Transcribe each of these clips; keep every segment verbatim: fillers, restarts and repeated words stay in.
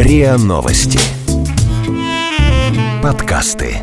РИА Новости. Подкасты.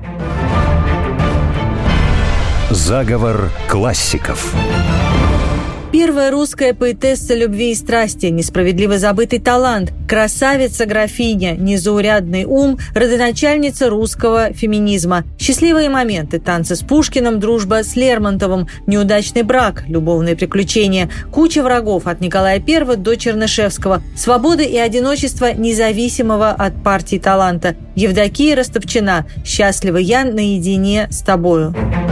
Заговор классиков. Первая русская поэтесса любви и страсти, несправедливо забытый талант, красавица-графиня, незаурядный ум, родоначальница русского феминизма, счастливые моменты, танцы с Пушкиным, дружба с Лермонтовым, неудачный брак, любовные приключения, куча врагов от Николая Первого до Чернышевского, свобода и одиночество независимого от партии таланта, Евдокия Растопчина, «Счастлива я наедине с тобою».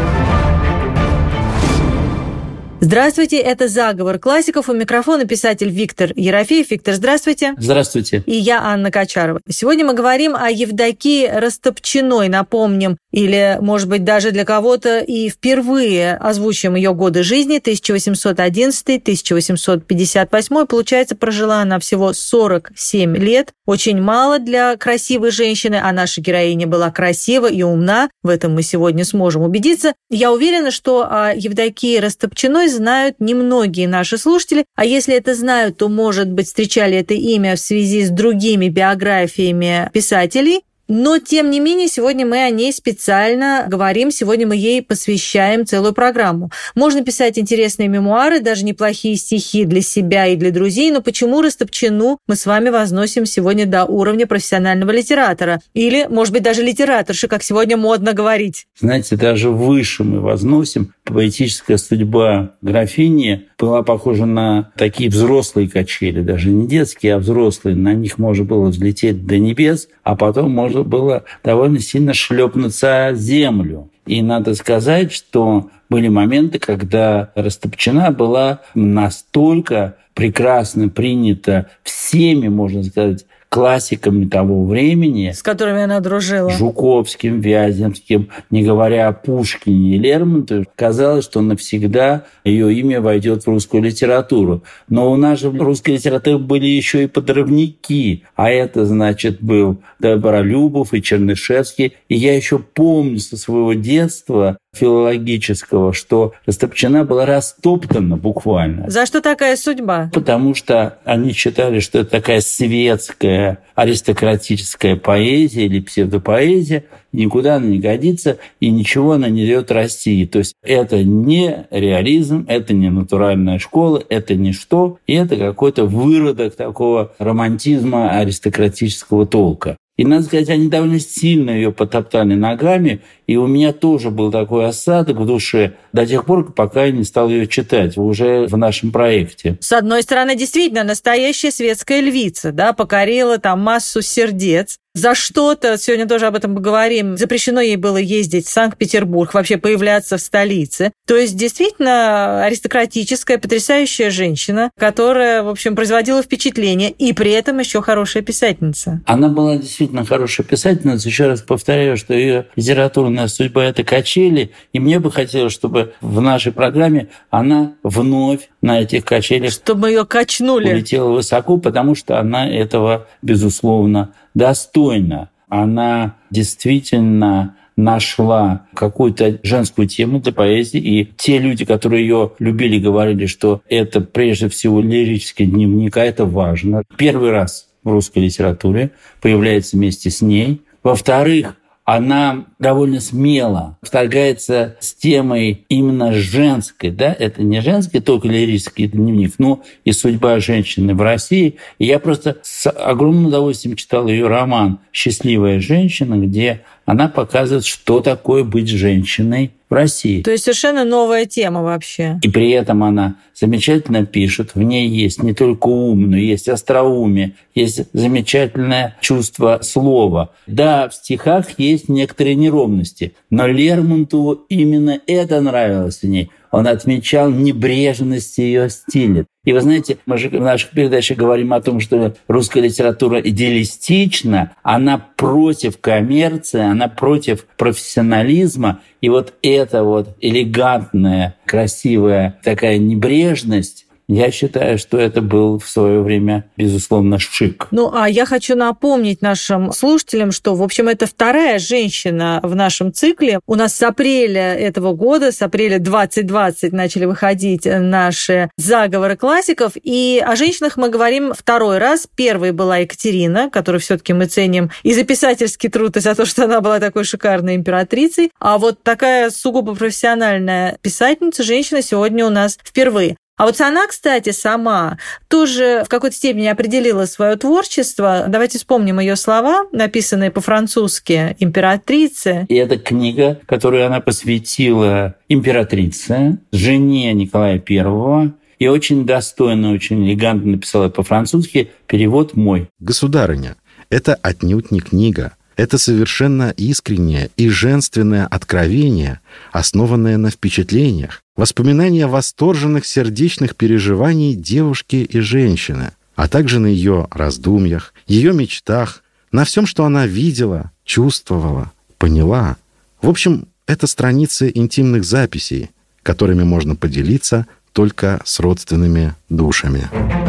Здравствуйте, это «Заговор классиков». У микрофона писатель Виктор Ерофеев. Виктор, здравствуйте. Здравствуйте. И я, Анна Качарова. Сегодня мы говорим о Евдокии Растопчиной, напомним, или, может быть, даже для кого-то и впервые озвучим ее годы жизни, тысяча восемьсот одиннадцатый - тысяча восемьсот пятьдесят восьмой. Получается, прожила она всего сорок семь лет. Очень мало для красивой женщины, а наша героиня была красива и умна. В этом мы сегодня сможем убедиться. Я уверена, что о Евдокии Растопчиной знают немногие наши слушатели, а если это знают, то, может быть, встречали это имя в связи с другими биографиями писателей. Но, тем не менее, сегодня мы о ней специально говорим, сегодня мы ей посвящаем целую программу. Можно писать интересные мемуары, даже неплохие стихи для себя и для друзей, но почему Растопчину мы с вами возносим сегодня до уровня профессионального литератора? Или, может быть, даже литераторши, как сегодня модно говорить? Знаете, даже выше мы возносим. Поэтическая судьба графини была похожа на такие взрослые качели, даже не детские, а взрослые. На них можно было взлететь до небес, а потом можно было довольно сильно шлепнуться о землю. И надо сказать, что были моменты, когда Растопчина была настолько прекрасно принята всеми, можно сказать, классиками того времени, с которыми она дружила. Жуковским, Вяземским, не говоря о Пушкине и Лермонтове, казалось, что навсегда ее имя войдет в русскую литературу. Но у нас же в русской литературе были еще и подрывники, а это, значит, был Добролюбов и Чернышевский. И я еще помню со своего детства филологического, что Растопчина была растоптана буквально. За что такая судьба? Потому что они считали, что это такая светская, аристократическая поэзия или псевдопоэзия, никуда она не годится, и ничего она не дает расти. То есть это не реализм, это не натуральная школа, это ничто, и это какой-то выродок такого романтизма аристократического толка. И, надо сказать, они довольно сильно ее потоптали ногами, и у меня тоже был такой осадок в душе до тех пор, пока я не стал ее читать уже в нашем проекте. С одной стороны, действительно, настоящая светская львица, да, покорила там массу сердец. За что-то, сегодня тоже об этом поговорим, запрещено ей было ездить в Санкт-Петербург, вообще появляться в столице. То есть, действительно, аристократическая, потрясающая женщина, которая, в общем, производила впечатление, и при этом еще хорошая писательница. Она была действительно хорошая писательница. Еще раз повторяю, что ее литературная судьба – это качели, и мне бы хотелось, чтобы в нашей программе она вновь на этих качелях чтобы ее качнули. Улетела высоко, потому что она этого, безусловно, достойна. Она действительно нашла какую-то женскую тему для поэзии, и те люди, которые ее любили, говорили, что это прежде всего лирический дневник, а это важно. Первый раз в русской литературе появляется вместе с ней. Во-вторых, она довольно смело вторгается с темой именно женской. Да? Это не женский только лирический дневник, но и судьба женщины в России. И я просто с огромным удовольствием читал ее роман «Счастливая женщина», где она показывает, что такое быть женщиной в России. То есть совершенно новая тема вообще. И при этом она замечательно пишет. В ней есть не только ум, но есть остроумие, есть замечательное чувство слова. Да, в стихах есть некоторые неровности, но Лермонтову именно это нравилось в ней. Он отмечал небрежность ее стиля. И вы знаете, мы же в наших передачах говорим о том, что русская литература идеалистична, она против коммерции, она против профессионализма. И вот эта вот элегантная, красивая такая небрежность я считаю, что это был в свое время, безусловно, шик. Ну, а я хочу напомнить нашим слушателям, что, в общем, это вторая женщина в нашем цикле. У нас с апреля этого года, с апреля двадцать двадцать начали выходить наши заговоры классиков. И о женщинах мы говорим второй раз. Первой была Екатерина, которую все-таки мы ценим и за писательский труд, и за то, что она была такой шикарной императрицей. А вот такая сугубо профессиональная писательница, женщина сегодня у нас впервые. А вот она, кстати, сама тоже в какой-то степени определила свое творчество. Давайте вспомним ее слова, написанные по-французски «Императрице». И это книга, которую она посвятила императрице, жене Николая Первого, и очень достойно, очень элегантно написала по-французски. Перевод мой. «Государыня, это отнюдь не книга. Это совершенно искреннее и женственное откровение, основанное на впечатлениях, воспоминания восторженных сердечных переживаний девушки и женщины, а также на ее раздумьях, ее мечтах, на всем, что она видела, чувствовала, поняла. В общем, это страницы интимных записей, которыми можно поделиться только с родственными душами».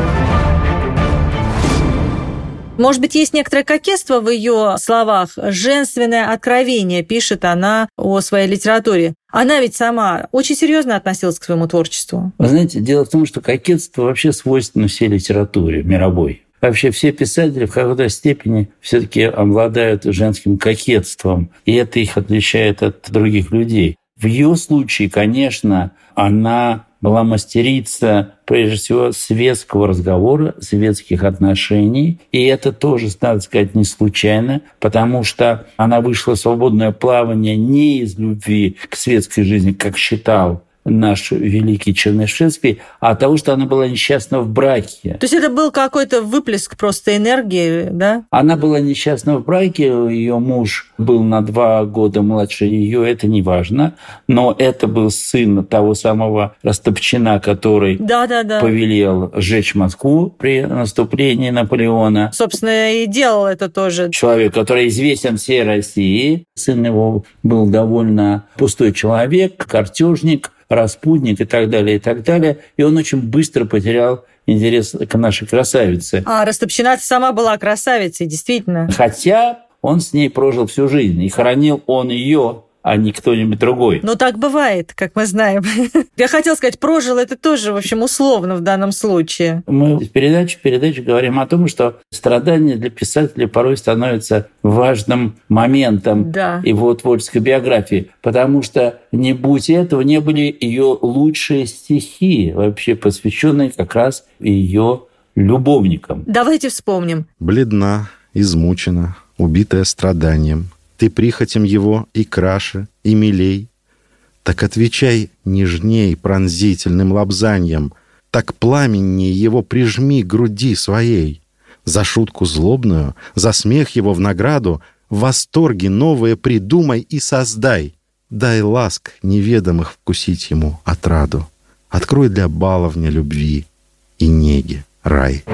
Может быть, есть некоторое кокетство в ее словах. «Женственное откровение», пишет она о своей литературе. Она ведь сама очень серьезно относилась к своему творчеству. Вы знаете, дело в том, что кокетство вообще свойственно всей литературе мировой. Вообще все писатели в какой-то степени все-таки обладают женским кокетством, и это их отличает от других людей. В ее случае, конечно, она была мастерица, прежде всего, светского разговора, светских отношений. И это тоже, надо сказать, не случайно, потому что она вышла в свободное плавание не из любви к светской жизни, как считал наш великий Чернышевский, а от того, что она была несчастна в браке. То есть это был какой-то выплеск просто энергии, да? Она была несчастна в браке, ее муж был на два года младше ее, это не важно, но это был сын того самого Растопчина, который да, да, да. повелел сжечь Москву при наступлении Наполеона. Собственно, и делал это тоже. Человек, который известен всей России. Сын его был довольно пустой человек, картежник, распутник и так далее, и так далее. И он очень быстро потерял интерес к нашей красавице. А Растопчина сама была красавицей, действительно. Хотя он с ней прожил всю жизнь, и хоронил он ее, а не кто-нибудь другой. Ну, так бывает, как мы знаем. Я хотела сказать, прожил это тоже, в общем, условно в данном случае. Мы в передаче, в передаче говорим о том, что страдания для писателя порой становятся важным моментом да. его творческой биографии, потому что не будь этого, не были ее лучшие стихи, вообще посвященные как раз ее любовникам. Давайте вспомним. «Бледна, измучена, убитая страданием, ты прихотям его и краше, и милей. Так отвечай нежней пронзительным лобзаньем, так пламенней его прижми к груди своей. За шутку злобную, за смех его в награду, восторги новые придумай и создай. Дай ласк неведомых вкусить ему отраду. Открой для баловня любви и неги рай».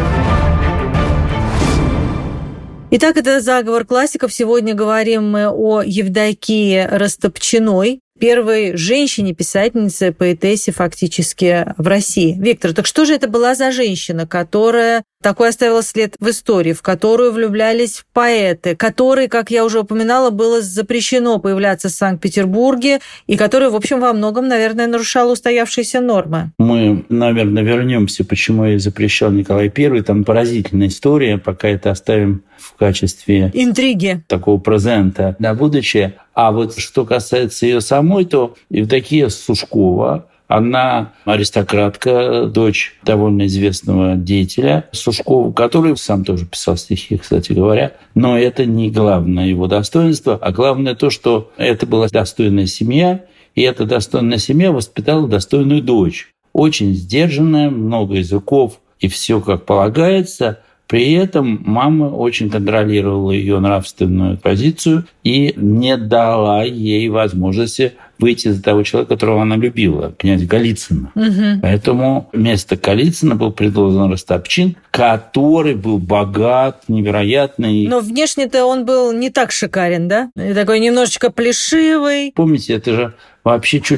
Итак, это «Заговор классиков». Сегодня говорим мы о Евдокии Растопчиной, первой женщине-писательнице, поэтессе фактически в России. Виктор, так что же это была за женщина, которая такой оставила след в истории, в которую влюблялись поэты, которой, как я уже упоминала, было запрещено появляться в Санкт-Петербурге, и которая, в общем, во многом, наверное, нарушала устоявшиеся нормы? Мы, наверное, вернемся, почему и запрещал Николай Первый. Там поразительная история, пока это оставим в качестве интриги, такого презента на будущее. А вот что касается ее самой, то Евдокия Сушкова, она аристократка, дочь довольно известного деятеля Сушкова, который сам тоже писал стихи, кстати говоря. Но это не главное его достоинство, а главное то, что это была достойная семья, и эта достойная семья воспитала достойную дочь. Очень сдержанная, много языков, и все как полагается. При этом мама очень контролировала ее нравственную позицию и не дала ей возможности выйти за того человека, которого она любила, князя Голицына. Угу. Поэтому вместо Голицына был предложен Растопчин, который был богат, невероятный. Но внешне-то он был не так шикарен, да? И такой немножечко плешивый. Помните, это же вообще чуть ли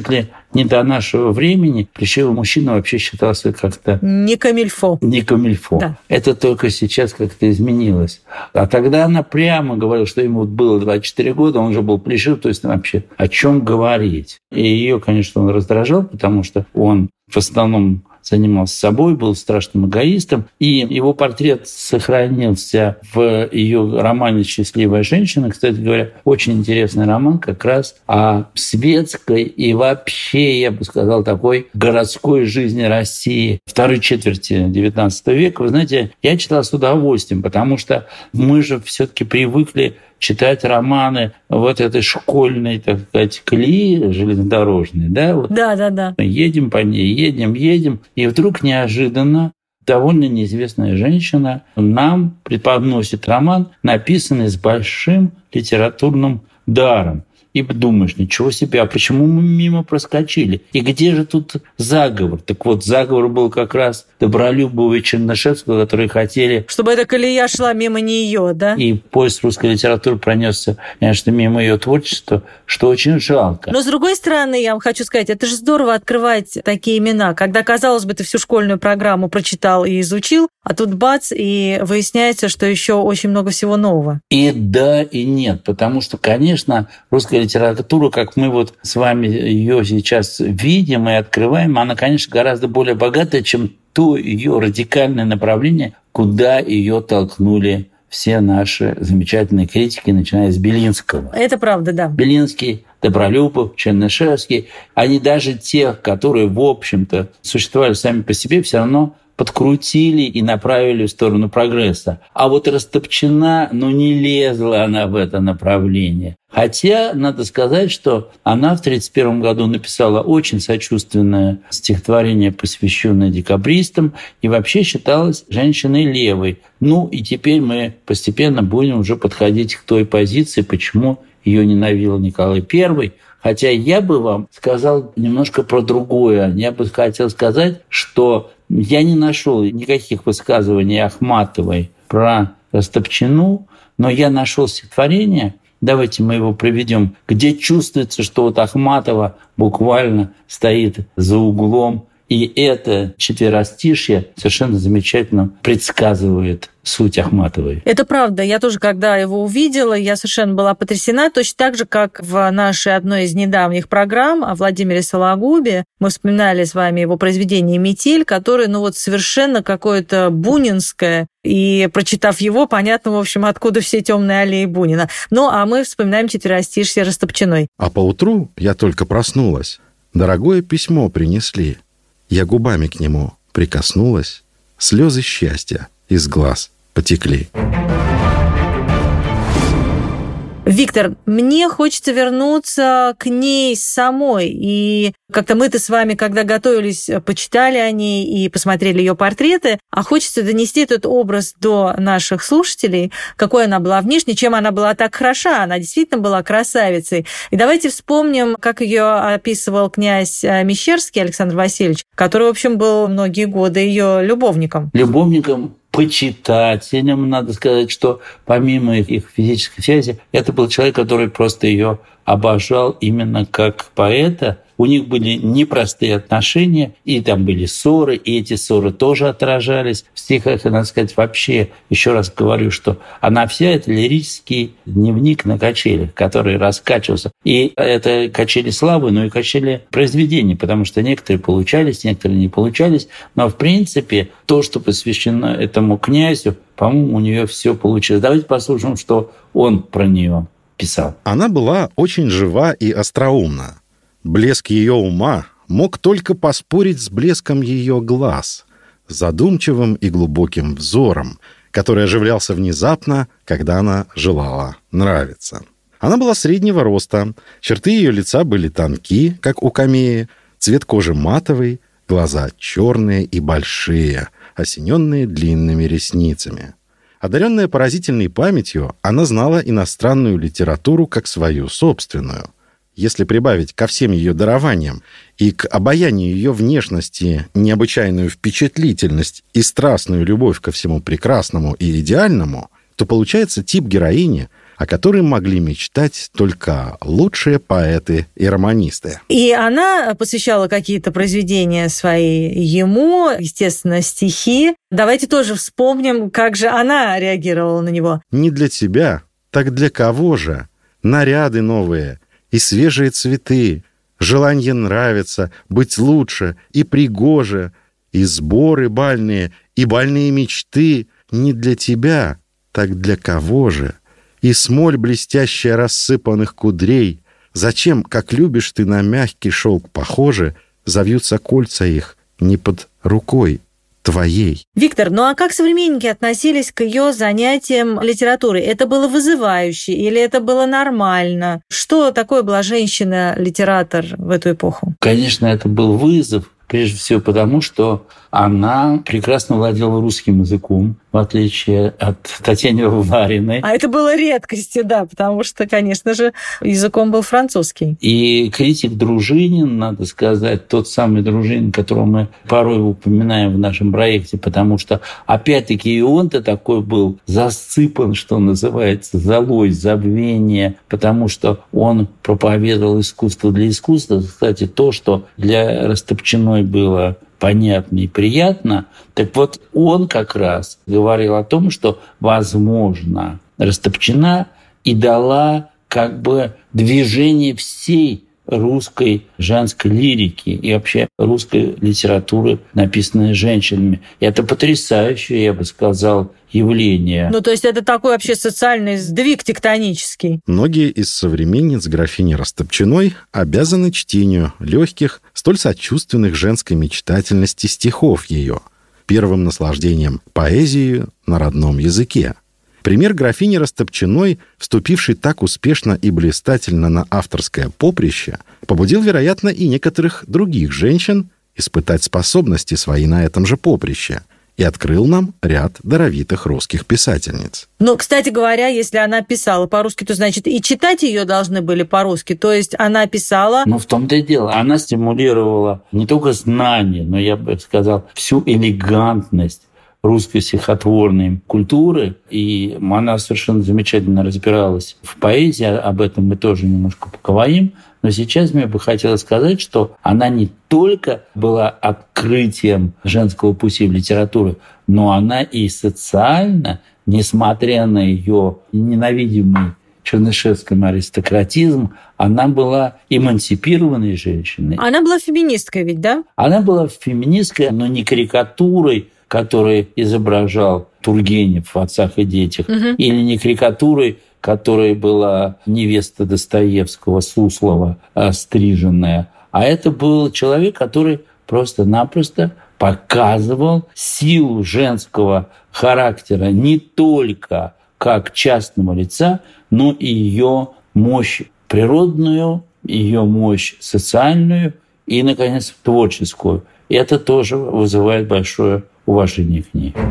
не до нашего времени плешивый мужчина вообще считался как-то... Не камильфо. Не камильфо. Да. Это только сейчас как-то изменилось. А тогда она прямо говорила, что ему было двадцать четыре года, он уже был плешив, то есть вообще о чем говорить. И ее, конечно, он раздражал, потому что он в основном занимался собой, был страшным эгоистом. И его портрет сохранился в ее романе «Счастливая женщина». Кстати говоря, очень интересный роман как раз о светской и вообще, я бы сказал, такой городской жизни России второй четверти девятнадцатого века. Вы знаете, я читал с удовольствием, потому что мы же все-таки привыкли читать романы вот этой школьной, так сказать, колеи железнодорожной. Да, вот. Да, да, да. Едем по ней, едем, едем, и вдруг неожиданно довольно неизвестная женщина нам преподносит роман, написанный с большим литературным даром. И думаешь, ничего себе, а почему мы мимо проскочили? И где же тут заговор? Так вот, заговор был как раз Добролюбова и Чернышевского, которые хотели... Чтобы эта колея шла мимо нее, да? И поезд русской литературы пронесся, конечно, мимо ее творчества, что очень жалко. Но, с другой стороны, я вам хочу сказать, это же здорово открывать такие имена, когда, казалось бы, ты всю школьную программу прочитал и изучил, а тут бац, и выясняется, что еще очень много всего нового. И да, и нет, потому что, конечно, русская литература, как мы вот с вами ее сейчас видим и открываем, она, конечно, гораздо более богатая, чем то ее радикальное направление, куда ее толкнули все наши замечательные критики, начиная с Белинского. Это правда, да. Белинский, Добролюбов, Чернышевский, они даже тех, которые, в общем-то, существовали сами по себе, все равно подкрутили и направили в сторону прогресса. А вот Растопчина, ну, не лезла она в это направление. Хотя, надо сказать, что она в тридцать первом году написала очень сочувственное стихотворение, посвященное декабристам, и вообще считалась женщиной левой. Ну, и теперь мы постепенно будем уже подходить к той позиции, почему ее ненавидел Николай Первый. Хотя я бы вам сказал немножко про другое. Я бы хотел сказать, что я не нашел никаких высказываний Ахматовой про Растопчину, но я нашел стихотворение, давайте мы его приведем, где чувствуется, что вот Ахматова буквально стоит за углом, и это четверостишье совершенно замечательно предсказывает суть Ахматовой. Это правда. Я тоже, когда его увидела, я совершенно была потрясена. Точно так же, как в нашей одной из недавних программ о Владимире Сологубе. Мы вспоминали с вами его произведение «Метель», которое, ну вот, совершенно какое-то бунинское. И, прочитав его, понятно, в общем, откуда все темные аллеи Бунина. Ну, а мы вспоминаем четверостишье Растопчиной. А поутру я только проснулась. Дорогое письмо принесли. Я губами к нему прикоснулась. Слезы счастья из глаз потекли. Виктор, мне хочется вернуться к ней самой. И как-то мы-то с вами, когда готовились, почитали о ней и посмотрели ее портреты, а хочется донести этот образ до наших слушателей, какой она была внешне, чем она была так хороша. Она действительно была красавицей. И давайте вспомним, как ее описывал князь Мещерский Александр Васильевич, который, в общем, был многие годы ее любовником. Любовником, почитателям, надо сказать, что помимо их физической связи, это был человек, который просто ее обожал именно как поэта. У них были непростые отношения, и там были ссоры, и эти ссоры тоже отражались в стихах. И, надо сказать, вообще, еще раз говорю, что она вся — это лирический дневник на качелях, который раскачивался. И это качели славы, но и качели произведений, потому что некоторые получались, некоторые не получались. Но, в принципе, то, что посвящено этому князю, по-моему, у нее все получилось. Давайте послушаем, что он про нее писал. Она была очень жива и остроумна. Блеск ее ума мог только поспорить с блеском ее глаз, задумчивым и глубоким взором, который оживлялся внезапно, когда она желала нравиться. Она была среднего роста, черты ее лица были тонки, как у камеи, цвет кожи матовый, глаза черные и большие, осененные длинными ресницами. Одаренная поразительной памятью, она знала иностранную литературу как свою собственную. Если прибавить ко всем ее дарованиям и к обаянию ее внешности необычайную впечатлительность и страстную любовь ко всему прекрасному и идеальному, то получается тип героини, о которой могли мечтать только лучшие поэты и романисты. И она посвящала какие-то произведения свои ему, естественно, стихи. Давайте тоже вспомним, как же она реагировала на него. «Не для тебя, так для кого же? Наряды новые и свежие цветы, желанье нравится, быть лучше и пригоже, и сборы бальные, и бальные мечты. Не для тебя, так для кого же? И смоль блестящая рассыпанных кудрей. Зачем, как любишь ты на мягкий шелк похоже, завьются кольца их не под рукой твоей». Виктор, ну а как современники относились к ее занятиям литературой? Это было вызывающе или это было нормально? Что такое была женщина-литератор в эту эпоху? Конечно, это был вызов, прежде всего потому, что она прекрасно владела русским языком, в отличие от Татьяны Лариной. А это было редкостью, да, потому что, конечно же, языком был французский. И критик Дружинин, надо сказать, тот самый Дружинин, которого мы порой упоминаем в нашем проекте, потому что, опять-таки, и он-то такой был засыпан, что называется, золой, забвение, потому что он проповедовал искусство для искусства. Кстати, то, что для Растопчиной было понятно и приятно, так вот он как раз говорил о том, что, возможно, Растопчина и дала как бы движение всей русской женской лирики и вообще русской литературы, написанной женщинами. И это потрясающее, я бы сказал, явление. Ну, то есть это такой вообще социальный сдвиг тектонический. Многие из современниц графини Растопчиной обязаны чтению легких, столь сочувственных женской мечтательности стихов ее, первым наслаждением поэзии на родном языке. Пример графини Растопчиной, вступившей так успешно и блистательно на авторское поприще, побудил, вероятно, и некоторых других женщин испытать способности свои на этом же поприще и открыл нам ряд даровитых русских писательниц. Ну, кстати говоря, если она писала по-русски, то, значит, и читать ее должны были по-русски. То есть она писала... Ну, в том-то и дело. Она стимулировала не только знания, но, я бы сказал, всю элегантность русской стихотворной культуры, и она совершенно замечательно разбиралась в поэзии, об этом мы тоже немножко поговорим, но сейчас мне бы хотелось сказать, что она не только была открытием женского пути в литературе, но она и социально, несмотря на ее ненавидимый чернышевским аристократизм, она была эмансипированной женщиной. Она была феминисткой ведь, да? Она была феминисткой, но не карикатурой, который изображал Тургенев в «Отцах и детях», угу. или не карикатурой, которой была невеста Достоевского, Суслова, стриженная, а это был человек, который просто-напросто показывал силу женского характера не только как частного лица, но и ее мощь природную, ее мощь социальную и, наконец, творческую. И это тоже вызывает большое уважение к ней.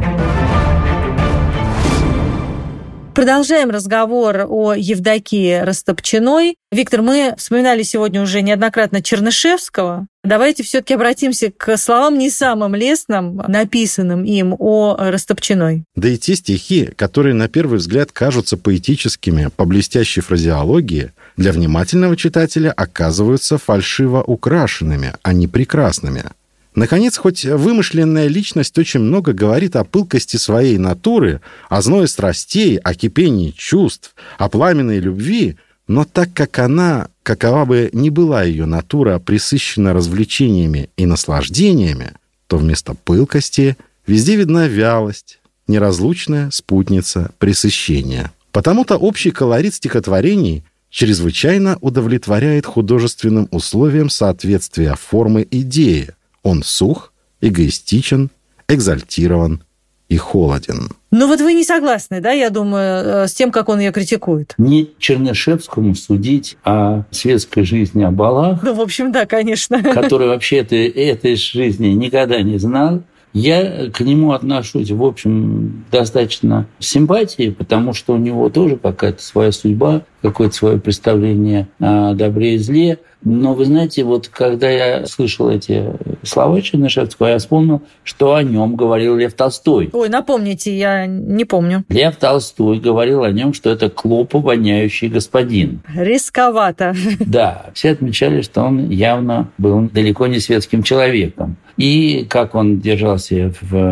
Продолжаем разговор о Евдокии Растопчиной. Виктор, мы вспоминали сегодня уже неоднократно Чернышевского. Давайте все-таки обратимся к словам не самым лестным, написанным им о Растопчиной. Да и те стихи, которые на первый взгляд кажутся поэтическими по блестящей фразеологии, для внимательного читателя оказываются фальшиво украшенными, а не прекрасными. Наконец, хоть вымышленная личность очень много говорит о пылкости своей натуры, о зное страстей, о кипении чувств, о пламенной любви, но так как она, какова бы ни была ее натура, пресыщена развлечениями и наслаждениями, то вместо пылкости везде видна вялость, неразлучная спутница пресыщения. Потому-то общий колорит стихотворений чрезвычайно удовлетворяет художественным условиям соответствия формы идеи. Он сух, эгоистичен, экзальтирован и холоден. Ну вот вы не согласны, да, я думаю, с тем, как он ее критикует? Не Чернышевскому судить о светской жизни, о балах. Ну, в общем, да, конечно. Который вообще этой, этой жизни никогда не знал. Я к нему отношусь, в общем, достаточно с симпатией, потому что у него тоже какая-то своя судьба, какое-то свое представление о добре и зле. Но вы знаете, вот когда я слышал эти слова Чернышевского, я вспомнил, что о нем говорил Лев Толстой. Ой, напомните, я не помню. Лев Толстой говорил о нем, что это клопа воняющий господин. Рисковато. Да, все отмечали, что он явно был далеко не светским человеком. И как он держался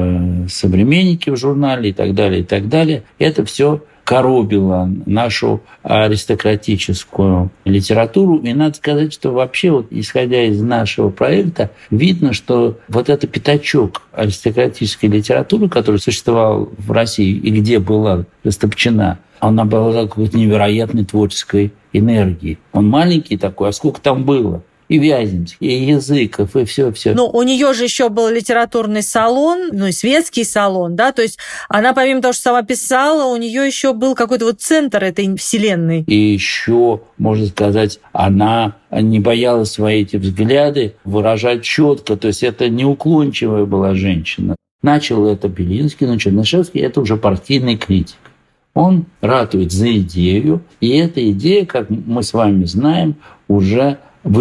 в «Современнике», в журнале и так далее, и так далее, это все коробило нашу аристократическую литературу. И надо сказать, что вообще, вот, исходя из нашего проекта, видно, что вот этот пятачок аристократической литературы, который существовал в России и где была растопчена, она была какой-то невероятной творческой энергии. Он маленький такой, а сколько там было? И Вяземский, и Языков, и все-все. Ну, у нее же еще был литературный салон, ну и светский салон, да, то есть она, помимо того, что сама писала, у нее еще был какой-то вот центр этой вселенной. И еще, можно сказать, она не боялась свои эти взгляды выражать четко, то есть это неуклончивая была женщина. Начал это Белинский, но Чернышевский – это уже партийный критик. Он ратует за идею, и эта идея, как мы с вами знаем, уже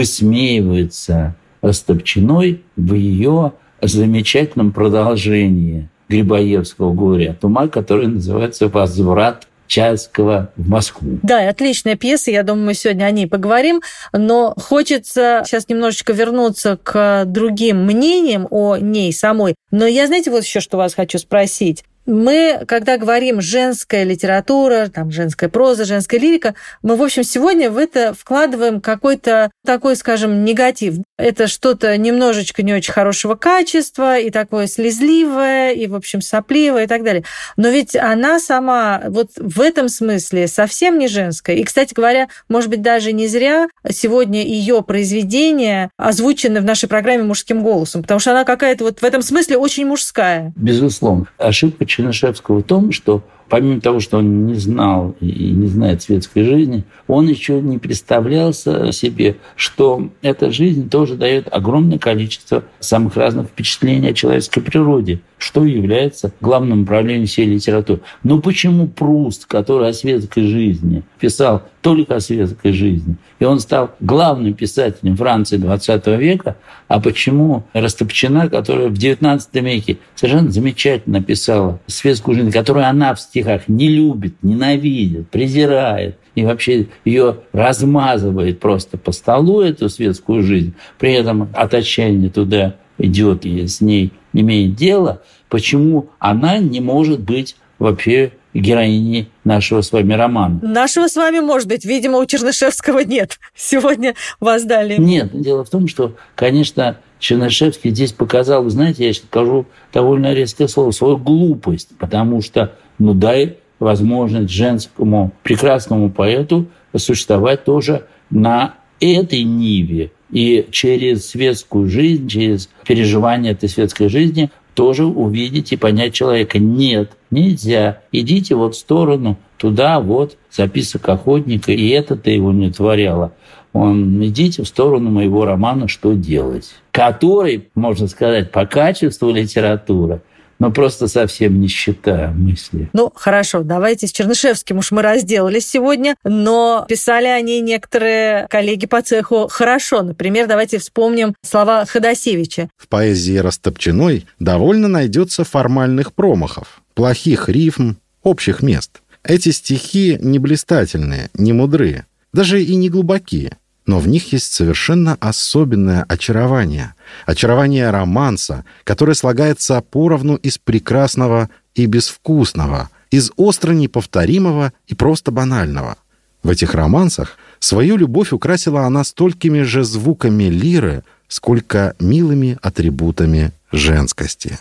высмеивается Растопчиной в ее замечательном продолжении Грибоевского «Горя от ума», которое называется «Возврат Чацкого в Москву». Да, отличная пьеса, я думаю, мы сегодня о ней поговорим, но хочется сейчас немножечко вернуться к другим мнениям о ней самой. Но я, знаете, вот еще что вас хочу спросить. Мы, когда говорим женская литература, там, женская проза, женская лирика, мы, в общем, сегодня в это вкладываем какой-то такой, скажем, негатив. Это что-то немножечко не очень хорошего качества, и такое слезливое, и, в общем, сопливое, и так далее. Но ведь она сама вот в этом смысле совсем не женская. И, кстати говоря, может быть, даже не зря сегодня ее произведения озвучены в нашей программе мужским голосом, потому что она какая-то вот в этом смысле очень мужская. Безусловно. Ошибка Чернышевского в том, что помимо того, что он не знал и не знает светской жизни, он еще не представлял себе, что эта жизнь тоже дает огромное количество самых разных впечатлений о человеческой природе, что является главным направлением всей литературы. Но почему Пруст, который о светской жизни писал только о светской жизни, и он стал главным писателем Франции двадцатого века, а почему Растопчина, которая в девятнадцатом веке совершенно замечательно писала светскую жизнь, которую она в стихах не любит, ненавидит, презирает, и вообще ее размазывает просто по столу, эту светскую жизнь, при этом от отчаяния туда идет и с ней имеет дело, почему она не может быть вообще героиней нашего с вами романа? Нашего с вами, может быть, видимо, у Чернышевского нет. Сегодня вас дали. Нет, дело в том, что, конечно, Чернышевский здесь показал, вы знаете, я сейчас скажу довольно резкое слово, свою глупость, потому что, ну, дай возможность женскому прекрасному поэту существовать тоже на этой ниве. И через светскую жизнь, через переживание этой светской жизни тоже увидеть и понять человека. Нет, нельзя. Идите вот в сторону, туда вот записок охотника, и это-то его не творяло. Он, идите в сторону моего романа «Что делать?», который, можно сказать, по качеству литературы, но просто совсем не считая мысли. Ну, хорошо, давайте с Чернышевским уж мы разделались сегодня, но писали о ней некоторые коллеги по цеху хорошо. Например, давайте вспомним слова Ходосевича. В поэзии Растопчиной довольно найдется формальных промахов, плохих рифм, общих мест. Эти стихи не блистательные, не мудрые, даже и не глубокие. Но в них есть совершенно особенное очарование. Очарование романса, которое слагается поровну из прекрасного и безвкусного, из остро неповторимого и просто банального. В этих романсах свою любовь украсила она столькими же звуками лиры, сколько милыми атрибутами женскости.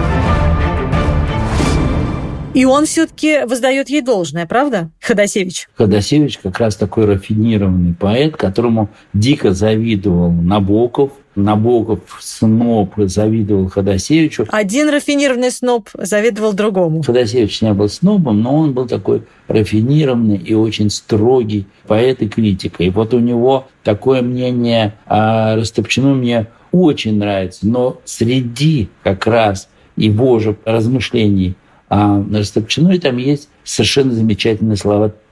И он все-таки воздает ей должное, правда, Ходосевич? Ходосевич как раз такой рафинированный поэт, которому дико завидовал Набоков. Набоков, сноб, завидовал Ходосевичу. Один рафинированный сноб завидовал другому. Ходосевич не был снобом, но он был такой рафинированный и очень строгий поэт и критик. И вот у него такое мнение о Растопчиной мне очень нравится. Но среди как раз его же размышлений а Растопчиной там есть совершенно замечательные слова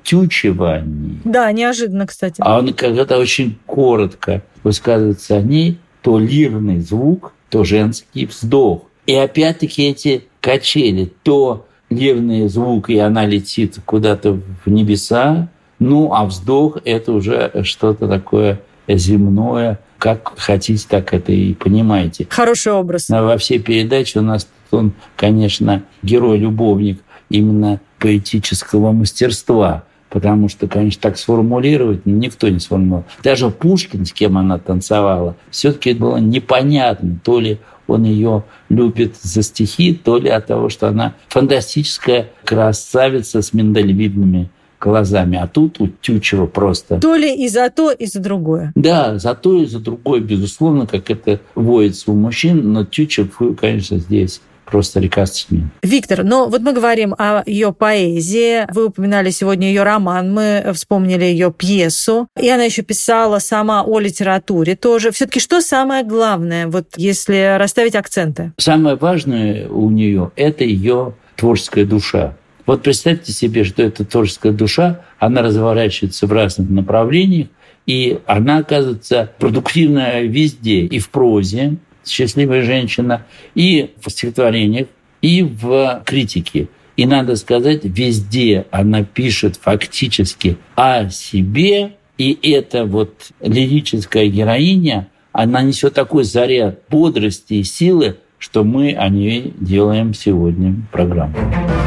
отчучивании. Да, неожиданно, кстати. А он когда-то очень коротко высказывается о ней, то лирный звук, то женский вздох. И опять-таки эти качели, то лирный звук, и она летит куда-то в небеса, ну, а вздох – это уже что-то такое земное. Как хотите, так это и понимаете. Хороший образ. Во всей передаче у нас он, конечно, герой-любовник именно поэтического мастерства. Потому что, конечно, так сформулировать никто не сформулировал. Даже Пушкин, с кем она танцевала, все-таки было непонятно, то ли он ее любит за стихи, то ли от того, что она фантастическая красавица с миндалевидными глазами. А тут у Тютчева просто... То ли и за то, и за другое. Да, за то и за другое, безусловно, как это водится у мужчин, но Тютчев, конечно, здесь просто река Синин. Виктор, ну вот мы говорим о ее поэзии. Вы упоминали сегодня ее роман, мы вспомнили ее пьесу. И она еще писала сама о литературе тоже. Все-таки что самое главное, вот если расставить акценты? Самое важное у нее – это ее творческая душа. Вот представьте себе, что эта творческая душа, она разворачивается в разных направлениях, и она оказывается продуктивна везде, и в прозе, «Счастливая женщина», и в стихотворениях, и в критике. И надо сказать, везде она пишет фактически о себе, и эта вот лирическая героиня, она несет такой заряд бодрости и силы, что мы о ней делаем сегодня программу.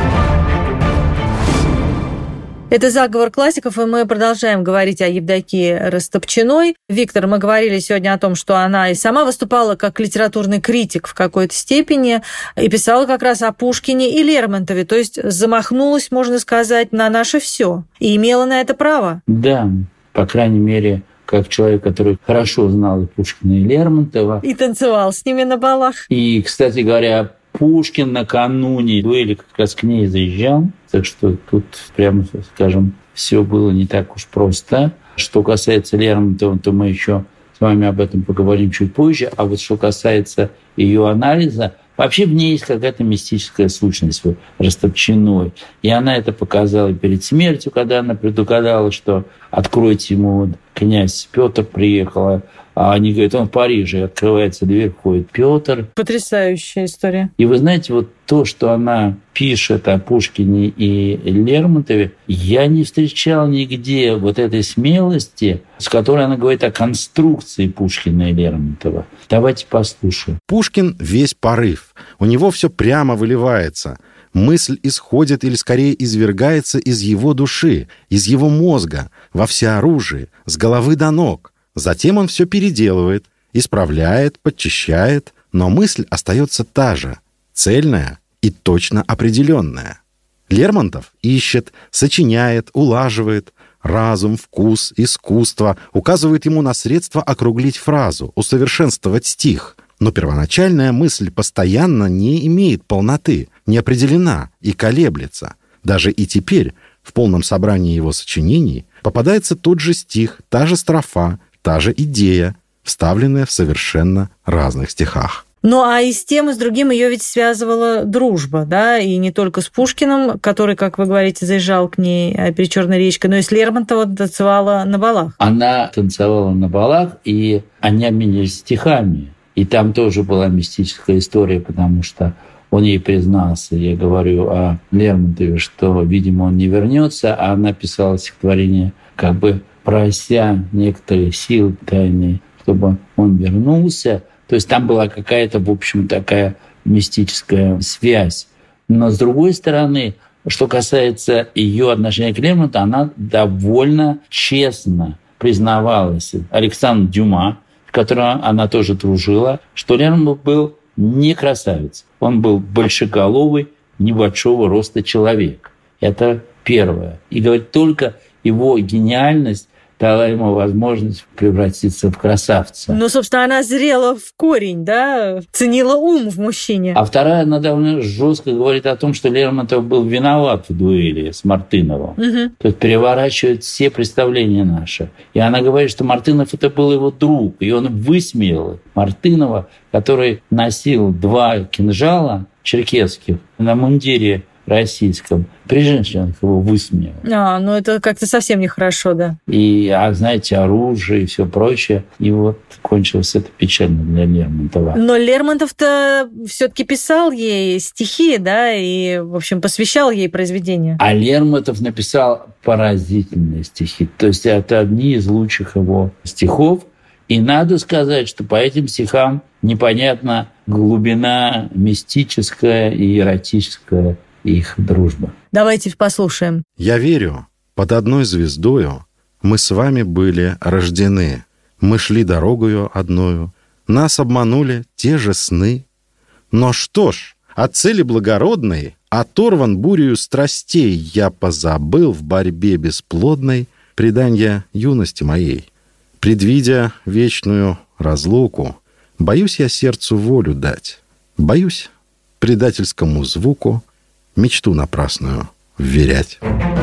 Это «Заговор классиков», и мы продолжаем говорить о Евдокии Растопчиной. Виктор, мы говорили сегодня о том, что она и сама выступала как литературный критик в какой-то степени и писала как раз о Пушкине и Лермонтове, то есть замахнулась, можно сказать, на наше все и имела на это право. Да, по крайней мере, как человек, который хорошо знал и Пушкина, и Лермонтова. И танцевал с ними на балах. И, кстати говоря, Пушкин накануне дуэли как раз к ней заезжал, так что тут, прямо скажем, все было не так уж просто. Что касается Лермонтова, то мы еще с вами об этом поговорим чуть позже. А вот что касается ее анализа, вообще в ней есть какая-то мистическая сущность Растопчиной. И она это показала перед смертью, когда она предугадала, что откройте ему, князь Петр приехал, а они говорят, он в Париже, открывается дверь, входит Петр. Потрясающая история. И вы знаете, вот то, что она пишет о Пушкине и Лермонтове, я не встречал нигде вот этой смелости, с которой она говорит о конструкции Пушкина и Лермонтова. Давайте послушаем. Пушкин весь порыв. У него все прямо выливается. Мысль исходит или скорее извергается из его души, из его мозга, во всеоружии, с головы до ног. Затем он все переделывает, исправляет, подчищает, но мысль остается та же, цельная и точно определенная. Лермонтов ищет, сочиняет, улаживает. Разум, вкус, искусство указывают ему на средства округлить фразу, усовершенствовать стих. Но первоначальная мысль постоянно не имеет полноты, не определена и колеблется. Даже и теперь, в полном собрании его сочинений, попадается тот же стих, та же строфа, та же идея, вставленная в совершенно разных стихах. Ну, а и с тем, и с другим ее ведь связывала дружба, да, и не только с Пушкиным, который, как вы говорите, заезжал к ней перед Черной речкой, но и с Лермонтовым танцевала на балах. Она танцевала на балах, и они обменялись стихами. И там тоже была мистическая история, потому что он ей признался, я говорю о Лермонтове, что, видимо, он не вернется, а она писала стихотворение, как бы прося некоторые силы тайные, чтобы он вернулся. То есть там была какая-то, в общем, такая мистическая связь. Но, с другой стороны, что касается ее отношения к Лермонтову, она довольно честно признавалась Александру Дюма, с которым она тоже дружила, что Лермонтов был не красавец. Он был большеголовый, небольшого роста человек. Это первое. И говорит, только его гениальность дала ему возможность превратиться в красавца. Ну, собственно, она зрела в корень, да, ценила ум в мужчине. А вторая, она довольно жестко говорит о том, что Лермонтов был виноват в дуэли с Мартыновым. Угу. То есть переворачивает все представления наши. И она говорит, что Мартынов это был его друг, и он высмеял Мартынова, который носил два кинжала черкесских на мундире российском, при женщинах его высмеял. А, ну это как-то совсем нехорошо, да. И, а знаете, оружие и все прочее. И вот кончилось это печально для Лермонтова. Но Лермонтов-то все-таки писал ей стихи, да, и, в общем, посвящал ей произведения. А Лермонтов написал поразительные стихи. То есть это одни из лучших его стихов. И надо сказать, что по этим стихам непонятна глубина мистическая и эротическая их дружба. Давайте послушаем. «Я верю, под одной звездою мы с вами были рождены. Мы шли дорогою одною, нас обманули те же сны. Но что ж, от цели благородной, оторван бурею страстей, я позабыл в борьбе бесплодной преданья юности моей. Предвидя вечную разлуку, боюсь я сердцу волю дать, боюсь предательскому звуку мечту напрасную вверять».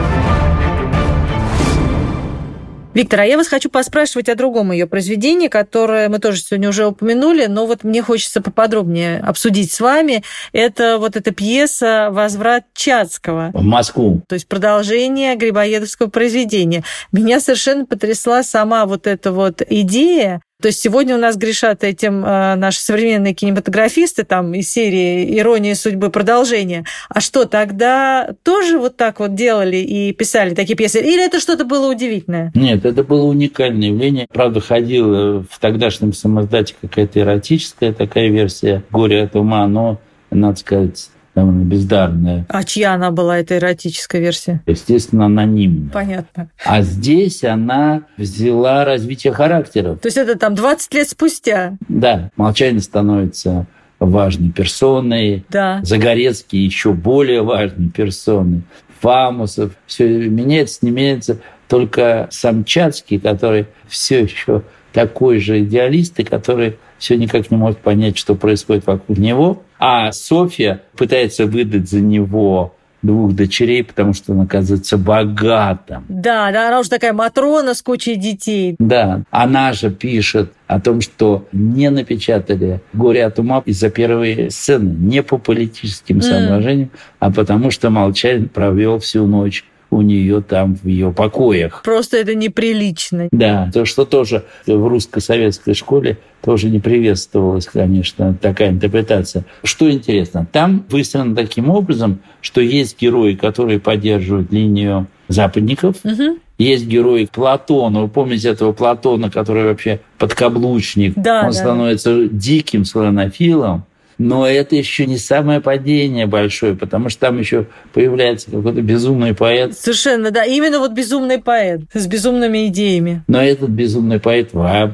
Виктор, а я вас хочу поспрашивать о другом ее произведении, которое мы тоже сегодня уже упомянули, но вот мне хочется поподробнее обсудить с вами. Это вот эта пьеса «Возврат Чацкого». В Москву. То есть продолжение грибоедовского произведения. Меня совершенно потрясла сама вот эта вот идея. То есть сегодня у нас грешат этим э, наши современные кинематографисты там из серии «Ирония судьбы. Продолжение». А что, тогда тоже вот так вот делали и писали такие пьесы? Или это что-то было удивительное? Нет, это было уникальное явление. Правда, ходила в тогдашнем самоздате какая-то эротическая такая версия «Горе от ума», но, надо сказать, довольно бездарная. А чья она была, эта эротическая версия? Естественно, анонимная. Понятно. А здесь она взяла развитие характеров. То есть это там двадцать лет спустя? Да, Молчанин становится важной персоной. Да. Загорецкий еще более важной персоной. Фамусов. Все меняется, не меняется. Только сам Чацкий, который все еще такой же идеалист, и который все никак не может понять, что происходит вокруг него. А Софья пытается выдать за него двух дочерей, потому что он оказывается богатым. Да, да, она уже такая Матрона с кучей детей. Да, она же пишет о том, что не напечатали «Горе от ума» из-за первой сцены. Не по политическим соображениям, mm. а потому что Молчанин провел всю ночь у нее там в ее покоях. Просто это неприлично. Да, то, что тоже в русско-советской школе тоже не приветствовалась, конечно, такая интерпретация. Что интересно, там выстроено таким образом, что есть герои, которые поддерживают линию западников, угу. Есть герой Платона. Вы помните этого Платона, который вообще подкаблучник? Да, Он да, становится да. диким славянофилом. Но это еще не самое падение большое, потому что там еще появляется какой-то безумный поэт. Совершенно, да. Именно вот безумный поэт с безумными идеями. Но этот безумный поэт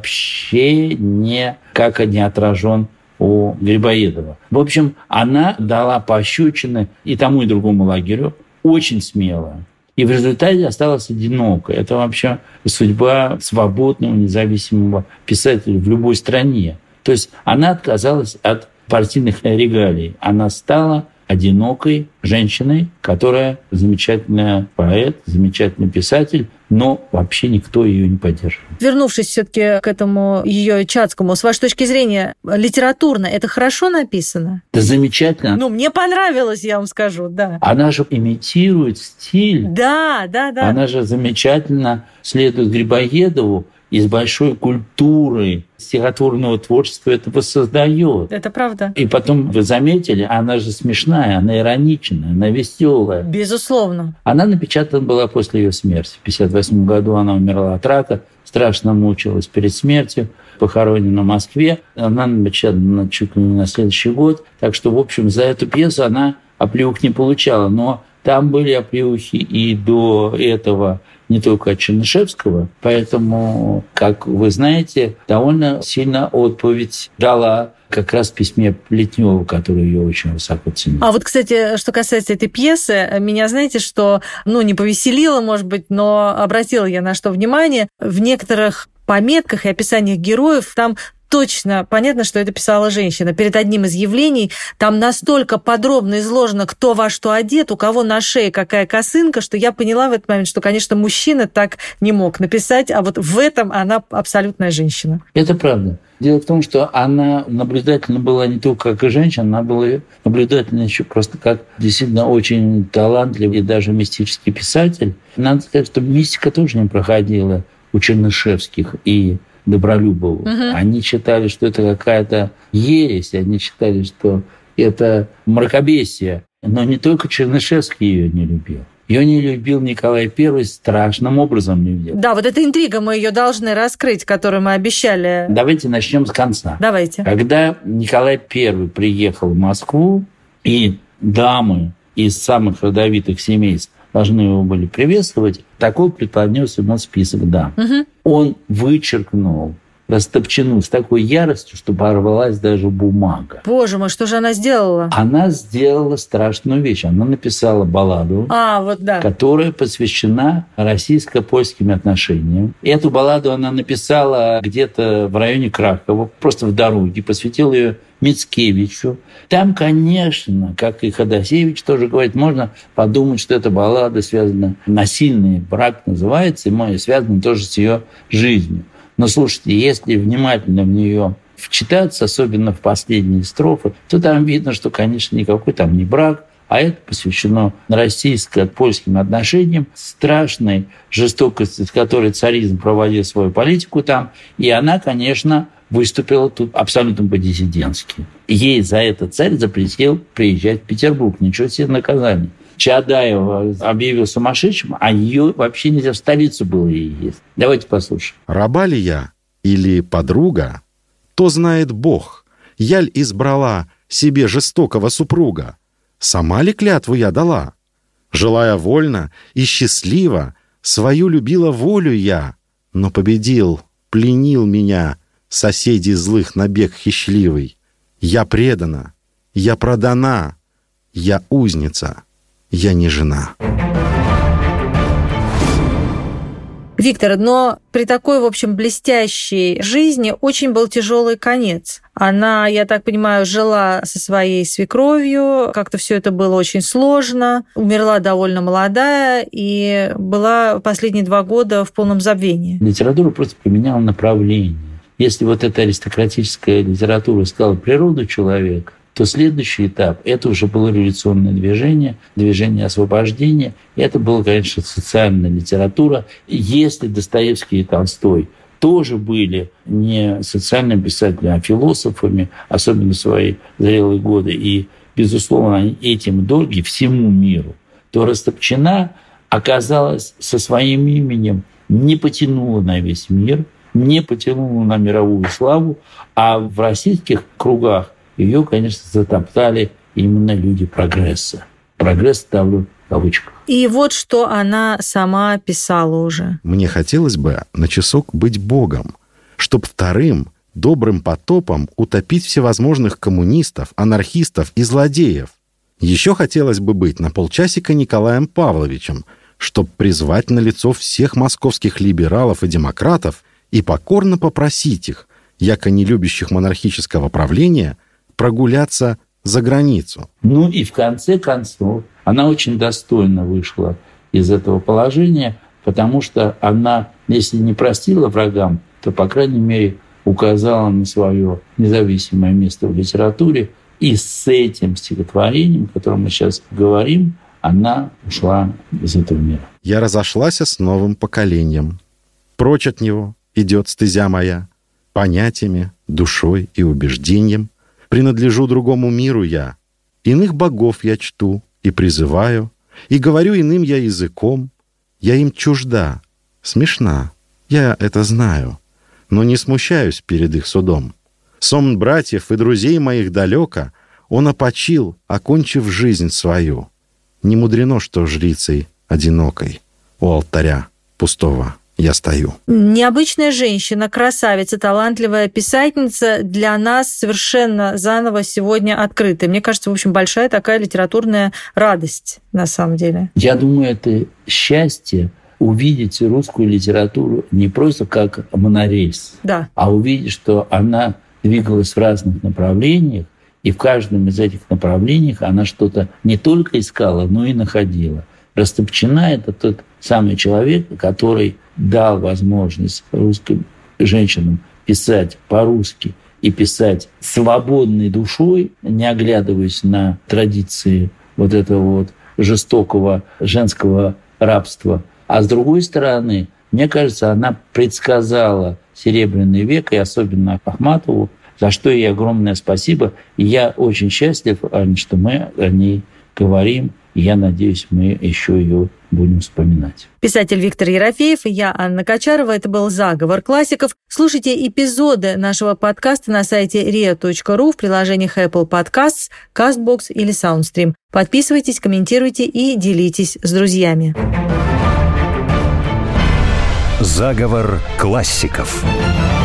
вообще не как не отражен у Грибоедова. В общем, она дала пощечины и тому, и другому лагерю очень смело. И в результате осталась одинокой. Это вообще судьба свободного, независимого писателя в любой стране. То есть она отказалась от партийных регалий. Она стала одинокой женщиной, которая замечательный поэт, замечательный писатель, но вообще никто ее не поддерживает. Вернувшись все-таки к этому ее Чацкому, с вашей точки зрения, литературно это хорошо написано? Это замечательно. Ну, мне понравилось, я вам скажу, да. Она же имитирует стиль. Да, да, да. Она же замечательно следует Грибоедову и с большой культурой стихотворного творчества это воссоздает. Это правда. И потом, вы заметили, она же смешная, она ироничная, она веселая. Безусловно. Она напечатана была после ее смерти. В пятьдесят восьмом году она умерла от рака, страшно мучилась перед смертью, похоронена в Москве. Она напечатана чуть ли не на следующий год. Так что, в общем, за эту пьесу она оплеух не получала. Но там были оплеухи и до этого не только от Чернышевского, поэтому, как вы знаете, довольно сильно отповедь дала как раз в письме Плетнёва, который ее очень высоко ценил. А вот, кстати, что касается этой пьесы, меня, знаете, что, ну, не повеселило, может быть, но обратила я на что внимание, в некоторых пометках и описаниях героев там точно понятно, что это писала женщина. Перед одним из явлений там настолько подробно изложено, кто во что одет, у кого на шее какая косынка, что я поняла в этот момент, что, конечно, мужчина так не мог написать, а вот в этом она абсолютная женщина. Это правда. Дело в том, что она наблюдательна была не только как и женщина, она была наблюдательна еще просто как действительно очень талантливый и даже мистический писатель. Надо сказать, что мистика тоже не проходила у Чернышевских и Добролюбову. Угу. Они считали, что это какая-то ересь, они считали, что это мракобесие. Но не только Чернышевский ее не любил. Ее не любил Николай Первый, страшным образом не любил. Да, вот эта интрига, мы ее должны раскрыть, которую мы обещали. Давайте начнем с конца. Давайте. Когда Николай Первый приехал в Москву, и дамы из самых родовитых семейств должны его были приветствовать, такой преподнес ему список дам. Угу. Он вычеркнул Растопчину с такой яростью, что порвалась даже бумага. Боже мой, что же она сделала? Она сделала страшную вещь. Она написала балладу, а, вот, да. которая посвящена российско-польским отношениям. И эту балладу она написала где-то в районе Кракова, просто в дороге, посвятила ее Мицкевичу. Там, конечно, как и Ходосевич тоже говорит, можно подумать, что эта баллада связана, насильный брак называется, и связана тоже с ее жизнью. Но слушайте, если внимательно в нее вчитаться, особенно в последние строфы, то там видно, что, конечно, никакой там не брак, а это посвящено российско-польским отношениям, страшной жестокости, с которой царизм проводил свою политику там. И она, конечно, выступила тут абсолютно по-диссидентски. Ей за это царь запретил приезжать в Петербург. Ничего себе наказание. Чаадаева объявил сумасшедшим, а ее вообще нельзя в столицу было ей есть. Давайте послушаем. «Раба ли я или подруга, то знает Бог. Я ль избрала себе жестокого супруга? Сама ли клятву я дала? Желая вольно и счастливо, свою любила волю я, но победил, пленил меня соседей злых набег хищливый. Я предана, я продана, я узница». Я не жена. Виктор, но при такой, в общем, блестящей жизни очень был тяжелый конец. Она, я так понимаю, жила со своей свекровью, как-то все это было очень сложно, умерла довольно молодая и была последние два года в полном забвении. Литература просто поменяла направление. Если вот эта аристократическая литература искала природу человека, то следующий этап – это уже было революционное движение, движение освобождения. И это была, конечно, социальная литература. Если Достоевский и Толстой тоже были не социальными писателями, а философами, особенно в свои зрелые годы, и, безусловно, они этим дороги всему миру, то Растопчина оказалась со своим именем, не потянула на весь мир, не потянула на мировую славу, а в российских кругах ее, конечно, затоптали именно люди прогресса. Прогресс ставлю в кавычках. И вот что она сама писала уже. «Мне хотелось бы на часок быть Богом, чтоб вторым добрым потопом утопить всевозможных коммунистов, анархистов и злодеев. Еще хотелось бы быть на полчасика Николаем Павловичем, чтоб призвать на лицо всех московских либералов и демократов и покорно попросить их, яко не любящих монархического правления, прогуляться за границу». Ну и в конце концов она очень достойно вышла из этого положения, потому что она, если не простила врагам, то, по крайней мере, указала на свое независимое место в литературе. И с этим стихотворением, о котором мы сейчас говорим, она ушла из этого мира. «Я разошлась с новым поколением. Прочь от него идет стезя моя. Понятиями, душой и убеждением принадлежу другому миру я. Иных богов я чту и призываю, и говорю иным я языком. Я им чужда, смешна, я это знаю, но не смущаюсь перед их судом. Сон братьев и друзей моих далеко он опочил, окончив жизнь свою. Не мудрено, что жрицей одинокой у алтаря пустого я стою». Необычная женщина, красавица, талантливая писательница для нас совершенно заново сегодня открыта. Мне кажется, в общем, большая такая литературная радость на самом деле. Я думаю, это счастье увидеть русскую литературу не просто как монорельс, да, а увидеть, что она двигалась в разных направлениях, и в каждом из этих направлений она что-то не только искала, но и находила. Растопчина – это тот самый человек, который дал возможность русским женщинам писать по-русски и писать свободной душой, не оглядываясь на традиции вот этого вот жестокого женского рабства. А с другой стороны, мне кажется, она предсказала Серебряный век, и особенно Ахматову, за что ей огромное спасибо. И я очень счастлив, Аня, что мы о ней говорим. И я надеюсь, мы еще ее будем вспоминать. Писатель Виктор Ерофеев и я, Анна Качарова. Это был «Заговор классиков». Слушайте эпизоды нашего подкаста на сайте риа точка ру, в приложениях Apple Podcasts, CastBox или SoundStream. Подписывайтесь, комментируйте и делитесь с друзьями. Заговор классиков.